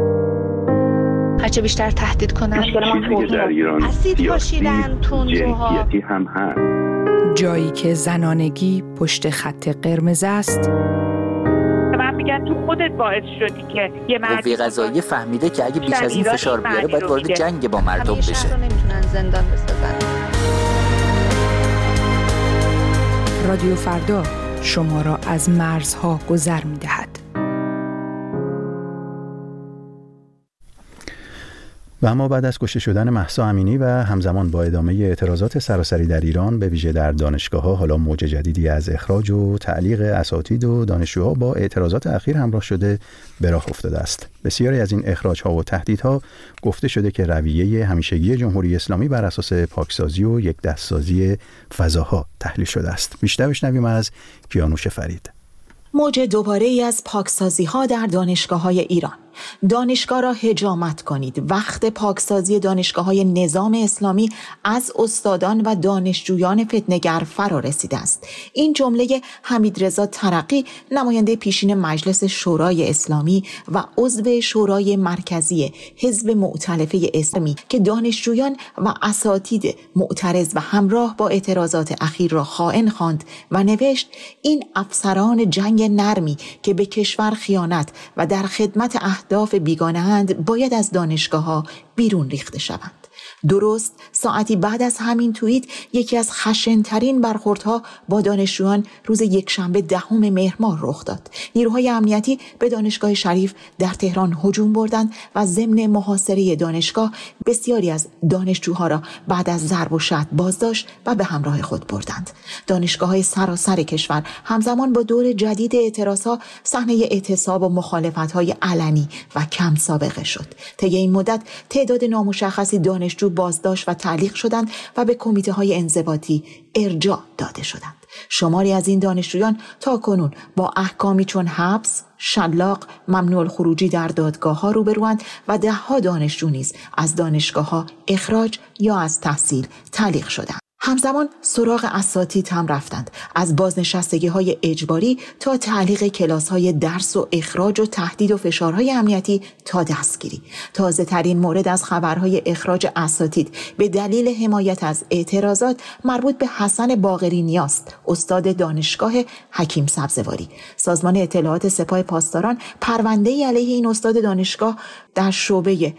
هرچه بیشتر تهدید کنند، اسید پاشیدن، جنسیتی هم هست. جایی که زنانگی پشت خط قرمز است، من میگم تو خودت باعث شدی که یه قوه قضاییه فهمیده که اگه بیش از این فشار بیاره باید وارد جنگ با مردم بشه. همیشه نمیتونن زندان بسازن. رادیو فردا شما را از مرزها گذر می‌دهد. و اما بعد از کشته شدن مهسا امینی و همزمان با ادامه اعتراضات سراسری در ایران، به ویژه در دانشگاه‌ها، حالا موج جدیدی از اخراج و تعلیق اساتید و دانشجوها با اعتراضات اخیر همراه شده به راه افتاده است. بسیاری از این اخراج‌ها و تهدیدها گفته شده که رویه همیشگی جمهوری اسلامی بر اساس پاکسازی و یک دستسازی فضاها تحلیل شده است. بیشتر بشنویم از کیانوش فرید. موج دوباره‌ای از پاکسازی‌ها در دانشگاه‌های ایران. دانشگاه را حجامت کنید. وقت پاکسازی دانشگاه‌های نظام اسلامی از استادان و دانشجویان فتنه‌گر فرا رسیده است. این جمله حمیدرضا ترقی، نماینده پیشین مجلس شورای اسلامی و عضو شورای مرکزی حزب مؤتلفه اسلامی که دانشجویان و اساتید معترض و همراه با اعتراضات اخیر را خائن خواند و نوشت: این افسران جنگ نرمی که به کشور خیانت و در خدمت اهداف بیگانه اند باید از دانشگاه‌ها بیرون ریخته شوند. درست ساعتی بعد از همین توییت، یکی از خشن‌ترین برخوردها با دانشجویان روز یکشنبه 10 مهر ماه رخ داد. نیروهای امنیتی به دانشگاه شریف در تهران هجوم بردند و ضمن محاصره دانشگاه بسیاری از دانشجوها را بعد از ضرب و شتم بازداشت و به همراه خود بردند. دانشگاه‌های سراسر کشور همزمان با دور جدید اعتراضها صحنه اعتصاب و مخالفت‌های علنی و کم سابقه شد. طی این مدت تعداد نامشخصی دانشجو بازداشت و تعلیق شدند و به کمیته‌های انضباطی ارجاع داده شدند. شماری از این دانشجویان تا کنون با احکامی چون حبس، شلاق، ممنوع الخروجی در دادگاه‌ها روبروند و 10 دانشجو نیز از دانشگاه‌ها اخراج یا از تحصیل تعلیق شدند. همزمان سراغ اساتید هم رفتند، از بازنشستگی‌های اجباری تا تعلیق کلاس‌های درس و اخراج و تهدید و فشارهای امنیتی تا دستگیری. تازه ترین مورد از خبرهای اخراج اساتید به دلیل حمایت از اعتراضات مربوط به حسن باقری نیاست، استاد دانشگاه حکیم سبزواری. سازمان اطلاعات سپاه پاسداران پرونده‌ای علیه این استاد دانشگاه در شعبه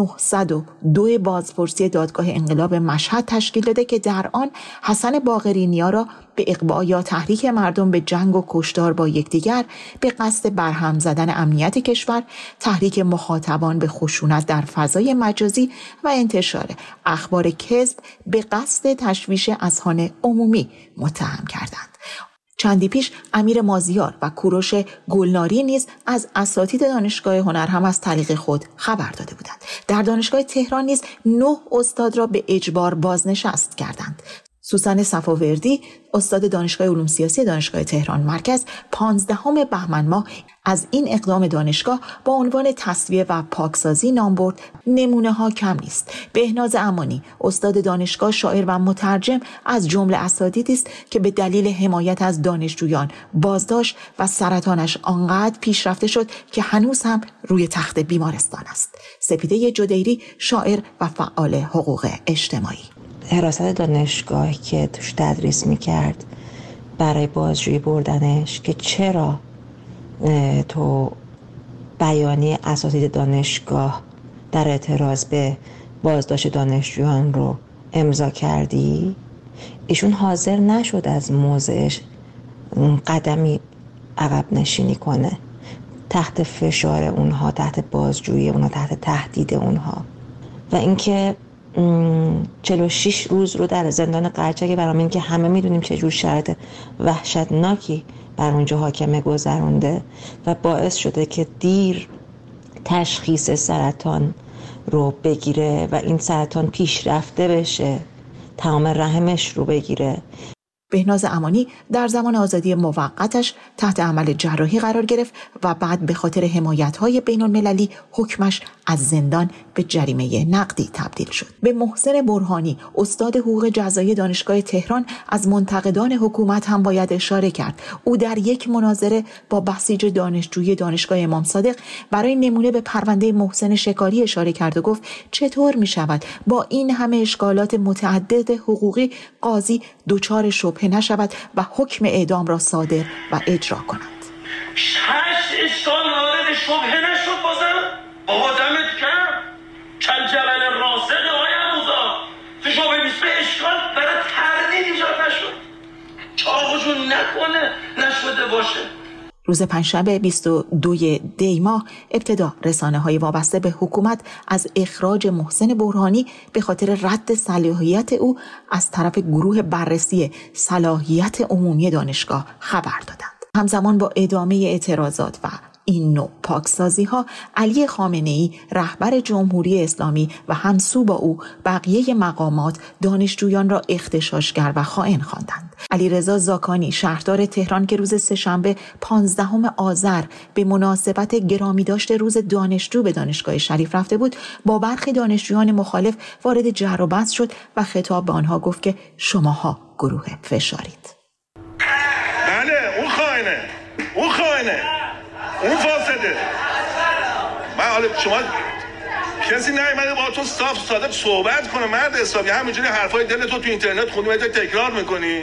902 بازپرسی دادگاه انقلاب مشهد تشکیل داده که در آن حسن باقری نیا را به اغوا یا تحریک مردم به جنگ و کشتار با یکدیگر به قصد برهم زدن امنیت کشور، تحریک مخاطبان به خشونت در فضای مجازی و انتشار اخبار کذب به قصد تشویش اذهان عمومی متهم کردند. چندی پیش امیر مازیار و کوروش گلناری نیز از اساتید دانشگاه هنر هم از طریق خود خبر داده بودند. در دانشگاه تهران نیز 9 استاد را به اجبار بازنشست کردند. سوسن صفاوردی استاد دانشگاه علوم سیاسی دانشگاه تهران مرکز 15 بهمن ماه از این اقدام دانشگاه با عنوان تسویه و پاکسازی نام برد. نمونه ها کم نیست. بهناز امانی استاد دانشگاه، شاعر و مترجم از جمله اساتیدی است که به دلیل حمایت از دانشجویان بازداشت و سرطانش آنقدر پیشرفته شد که هنوز هم روی تخت بیمارستان است. سپیده جدیری شاعر و فعال حقوق اجتماعی. حراست دانشگاه که توش تدریس میکرد برای بازجویی بردنش که چرا تو بیانیه اساتید دانشگاه در اعتراض به بازداشت دانشجویان رو امضا کردی، ایشون حاضر نشد از موضعش قدمی عقب نشینی کنه تحت فشار اونها، تحت بازجویی اونها، تحت تهدید اونها. و اینکه 46 روز رو در زندان قرچک برام که همه میدونیم چه جور شرایط وحشتناکی بر اونجا حاکمه گذرونده و باعث شده که دیر تشخیص سرطان رو بگیره و این سرطان پیشرفته بشه، تمام رحمش رو بگیره. بهناز امانی در زمان آزادی موقتش تحت عمل جراحی قرار گرفت و بعد به خاطر حمایت‌های بین‌المللی حکمش از زندان به جریمه نقدی تبدیل شد. به محسن برهانی استاد حقوق جزایی دانشگاه تهران از منتقدان حکومت هم باید اشاره کرد. او در یک مناظره با بسیج دانشجوی دانشگاه امام صادق برای نمونه به پرونده محسن شکاری اشاره کرد و گفت چطور می شود با این همه اشکالات متعدد حقوقی قاضی دچار شبهه نشود و حکم اعدام را صادر و اجرا کند. 6 اشکال وارد شبهه نشد بازم؟ بابا دمت کم کل جبل راسخ های هموزا تو شبهه نیست به اشکال برای تردید ایجاد نشد، چاقشون نکنه نشده باشه. روز پنجشنبه 22 دی ماه ابتدا رسانه‌های وابسته به حکومت از اخراج محسن برهانی به خاطر رد صلاحیت او از طرف گروه بررسی صلاحیت عمومی دانشگاه خبر دادند. همزمان با ادامه اعتراضات و این نوع پاکسازی ها، علی خامنه‌ای رهبر جمهوری اسلامی و همسو با او بقیه مقامات دانشجویان را اغتشاشگر و خائن خواندند. علیرضا زاکانی شهردار تهران که روز سه‌شنبه 15 آذر به مناسبت گرامی داشت روز دانشجو به دانشگاه شریف رفته بود، با برخی دانشجویان مخالف وارد جر و بحث شد و خطاب به آنها گفت که شماها گروه فشارید. بله اون خائنه اون فاسده. من حالا شما کسی نیومده با تو صاف صادق صحبت کنه مرد حسابی، همینجوری حرفای دلت تو اینترنت خوندی و تکرار میکنی.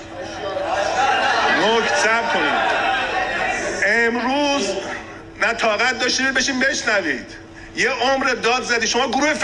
صبر کنید. امروز نه طاقت داشتید بشین بشنوید، یه عمر داد زدی، شما گروه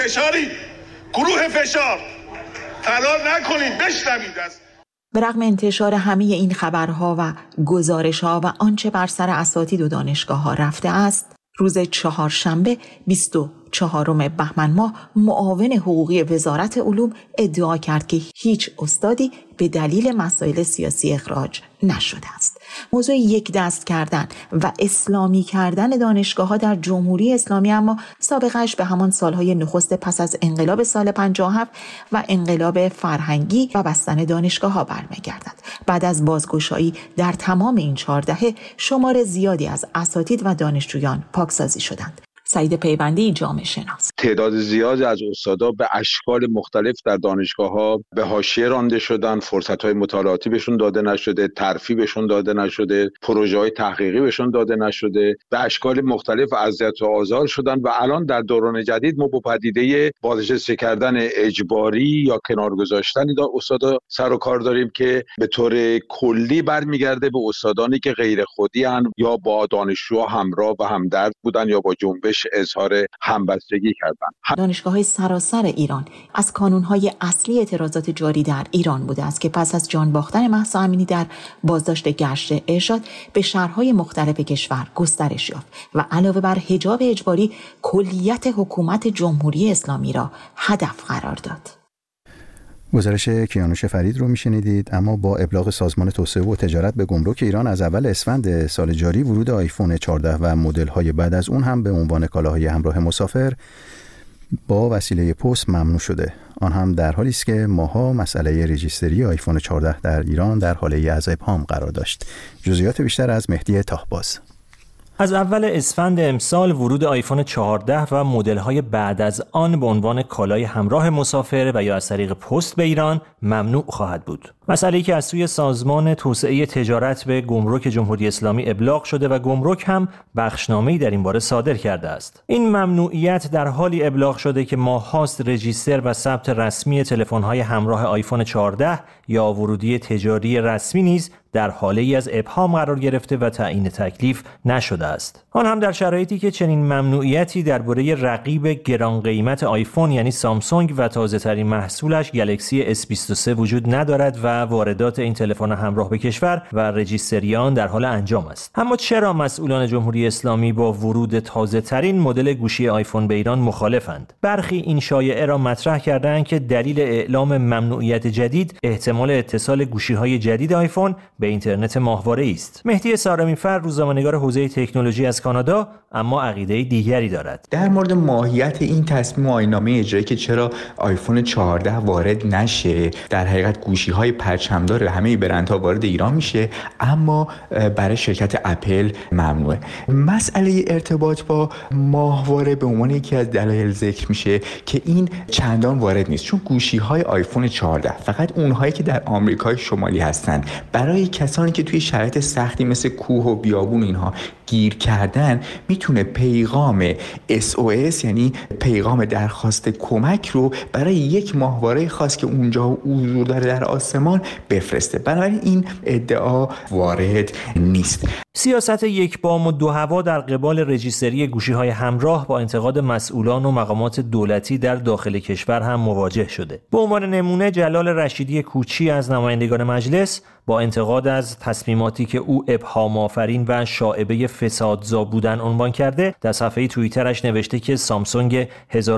فشار فرار نکنید، بشنوید. به رغم انتشار همه این خبرها و گزارشها و آنچه بر سر اساتید و دانشگاه‌ها رفته است، روز چهارشنبه 24 بهمن ماه معاون حقوقی وزارت علوم ادعا کرد که هیچ استادی به دلیل مسائل سیاسی اخراج نشده است. موضوع یک دست کردن و اسلامی کردن دانشگاه‌ها در جمهوری اسلامی اما سابقه‌اش به همان سالهای نخست پس از انقلاب سال 57 و انقلاب فرهنگی و بستن دانشگاه‌ها برمیگردد. بعد از بازگشایی در تمام این 4 دهه شمار زیادی از اساتید و دانشجویان پاکسازی شدند. سعید پیوندی جامعه شناس: تعداد زیادی از استادا به اشکال مختلف در دانشگاه‌ها به حاشیه رانده شدن، فرصت‌های مطالعاتی بهشون داده نشده، ترفیع بهشون داده نشده، پروژه‌های تحقیقی بهشون داده نشده، به اشکال مختلف اذیت و آزار شدن و الان در دوران جدید ما با پدیده بازنشسته کردن اجباری یا کنار گذاشتن استادا سر و کار داریم که به طور کلی برمیگرده به استادانی که غیر خودی ان یا با دانشجوها همراه و همدرد بودن یا با جنبش اظهار همبستگی کردند. دانشگاه‌های سراسر ایران از کانون‌های اصلی اعتراضات جاری در ایران بوده است که پس از جان باختن مهسا امینی در بازداشت گشت ارشاد به شهرهای مختلف کشور گسترش یافت و علاوه بر حجاب اجباری کلیت حکومت جمهوری اسلامی را هدف قرار داد. گزارش کیانوش فرید رو میشنیدید. اما با ابلاغ سازمان توسعه و تجارت به گمرک ایران از اول اسفند سال جاری ورود آیفون 14 و مدل‌های بعد از اون هم به عنوان کالاهای همراه مسافر با وسیله پست ممنوع شده. آن هم در حالی است که ماها مسئله رجیستری آیفون 14 در ایران در حاله از ابهام قرار داشت. جزئیات بیشتر از مهدی طاهباز. از اول اسفند امسال ورود آیفون 14 و مدل‌های بعد از آن به عنوان کالای همراه مسافر و یا از طریق پست به ایران ممنوع خواهد بود. مسئله‌ای که از سوی سازمان توسعه تجارت به گمرک جمهوری اسلامی ابلاغ شده و گمرک هم بخشنامه‌ای در این باره صادر کرده است. این ممنوعیت در حالی ابلاغ شده که ماه‌هاست رجیستر و ثبت رسمی تلفن‌های همراه آیفون 14 یا ورودی تجاری رسمی نیز در حاله‌ای از ابهام قرار گرفته و تعیین تکلیف نشده است. آن هم در شرایطی که چنین ممنوعیتی درباره رقیب گران قیمت آیفون یعنی سامسونگ و تازه‌ترین محصولش گلکسی S23 وجود ندارد و واردات این تلفن همراه به کشور و رجیستری آن در حال انجام است. اما چرا مسئولان جمهوری اسلامی با ورود تازه‌ترین مدل گوشی آیفون به ایران مخالفند؟ برخی این شایعه را مطرح کردند که دلیل اعلام ممنوعیت جدید احتمال اتصال گوشی‌های جدید آیفون به اینترنت ماهواره‌ای است. مهدی سارمی‌فر روزنامه‌نگار حوزه تکنولوژی از کانادا اما عقیده دیگری دارد. در مورد ماهیت این تصمیم آیین‌نامه اجرایی که چرا آیفون 14 وارد نشه، در حقیقت گوشی‌های پرچمدار همه برندها وارد ایران میشه اما برای شرکت اپل ممنوعه. مسئله ارتباط با ماهواره به عنوان یکی از دلایل ذکر میشه که این چندان وارد نیست، چون گوشی‌های آیفون 14 فقط اونهایی که در آمریکای شمالی هستند برای کسانی که توی شرایط سختی مثل کوه و بیابون اینها گیر کردن میتونه پیغام SOS یعنی پیغام درخواست کمک رو برای یک ماهواره خاص که اونجا حضور داره در آسمان بفرسته. بنابراین این ادعا وارد نیست. سیاست یک بام و دو هوا در قبال رجیستری گوشی‌های همراه با انتقاد مسئولان و مقامات دولتی در داخل کشور هم مواجه شده. به عنوان نمونه جلال رشیدی کوچی از نمایندگان مجلس با انتقاد از تصمیماتی که او ابهام آفرین و شائبه فسادزا بودن عنوان کرده، در صفحه توییترش نوشته که سامسونگ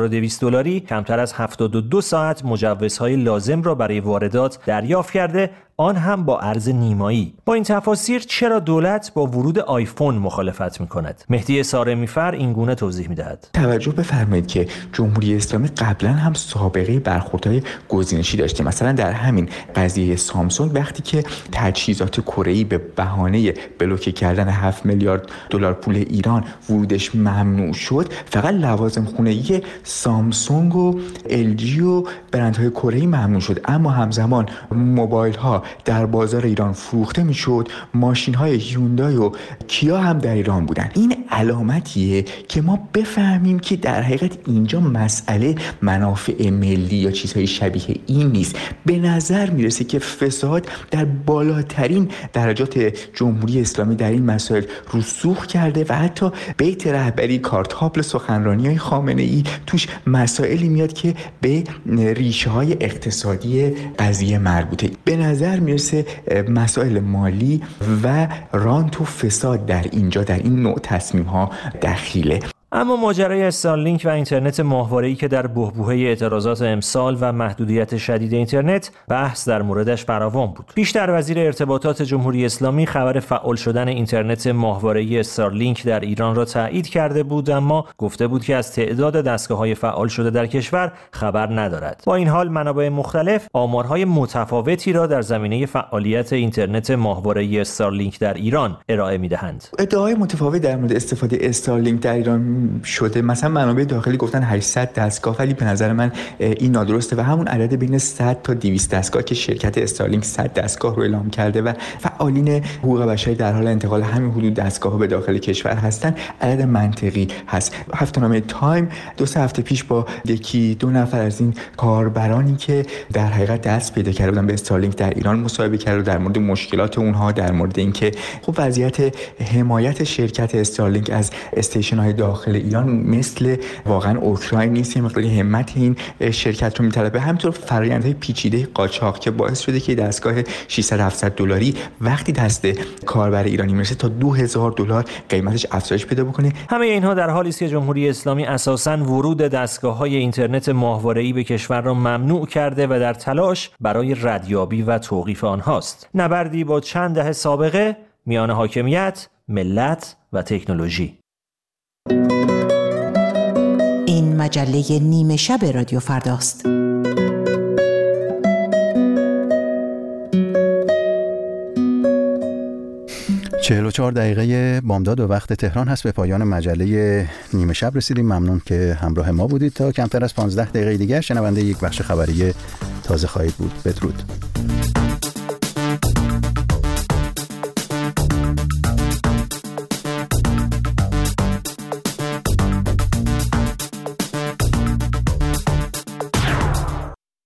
$1200 کمتر از 72 ساعت مجوزهای لازم را برای واردات دریافت کرده، آن هم با ارز نیمایی. با این تفاسیر چرا دولت با ورود آیفون مخالفت می‌کند؟ مهدی سارمی‌فر این گونه توضیح می‌دهد. توجه بفرمایید که جمهوری اسلامی قبلا هم سابقه برخوردهای گزینشی داشته. مثلا در همین قضیه سامسونگ وقتی که تجهیزات کره‌ای به بهانه بلوکه کردن 7 میلیارد دلار پول ایران ورودش ممنوع شد، فقط لوازم خونگی سامسونگ و LG و برندهای کره‌ای ممنوع شد، اما همزمان موبایل‌ها در بازار ایران فروخته میشد، ماشین‌های هیوندای و کیا هم در ایران بودن. این علامتیه که ما بفهمیم که در حقیقت اینجا مسئله منافع ملی یا چیزهای شبیه این نیست. به نظر میرسه که فساد در بالاترین درجات جمهوری اسلامی در این مسائل رسوخ کرده و حتی بیت رهبری کارتابل سخنرانی‌های خامنه‌ای توش مسائلی میاد که به ریشه‌های اقتصادی قضیه مربوطه. به نظر میرسه مسائل مالی و رانت و فساد در اینجا در این نوع تصمیم‌ها دخیله. اما ماجرای استارلینک و اینترنت ماهواره‌ای که در بحبوحه اعتراضات امسال و محدودیت شدید اینترنت بحث در موردش فراوان بود. پیشتر وزیر ارتباطات جمهوری اسلامی خبر فعال شدن اینترنت ماهواره‌ای استارلینک در ایران را تایید کرده بود، اما گفته بود که از تعداد دستگاه‌های فعال شده در کشور خبر ندارد. با این حال منابع مختلف آمارهای متفاوتی را در زمینه فعالیت اینترنت ماهواره‌ای استارلینک در ایران ارائه می‌دهند. ادعای متفاوت در مورد استفاده استارلینک در ایران شده. مثلا منابع داخلی گفتن 800 دستگاه، ولی به نظر من این نادرسته و همون عدد بین 100 تا 200 دستگاه که شرکت استارلینک 100 دستگاه رو اعلام کرده و فعالین حقوق بشری در حال انتقال همین حدود دستگاه‌ها به داخل کشور هستن عدد منطقی هست. هفته‌نامه تایم 2 هفته پیش با یکی دو نفر از این کاربرانی که در حقیقت دست پیدا کرده بودن به استارلینک در ایران مصاحبه کرد و در مورد مشکلات اونها، در مورد اینکه خب وضعیت حمایت شرکت استارلینک از استیشن‌های داخل داخل ایران مثل واقعا اوکراین نیست، یه مقداری همت این شرکت رو میطلبه. همینطور فرآیندهای پیچیده قاچاق که باعث شده که دستگاه 600-700 دلاری وقتی دست کاربر ایرانی میرسه تا $2000 قیمتش افزایش پیدا بکنه. همه اینها در حالی است که جمهوری اسلامی اساساً ورود دستگاه‌های اینترنت ماهواره‌ای به کشور را ممنوع کرده و در تلاش برای ردیابی و توقیف آنهاست. نبردی با چند دهه سابقه میان حاکمیت، ملت و تکنولوژی. این مجله نیمه شب رادیو فرداست. و 44 دقیقه بامداد و وقت تهران هست. به پایان مجله نیمه شب رسیدیم. ممنون که همراه ما بودید. تا کمتر از 15 دقیقه دیگر شنونده یک بخش خبری تازه خواهید بود. بدرود.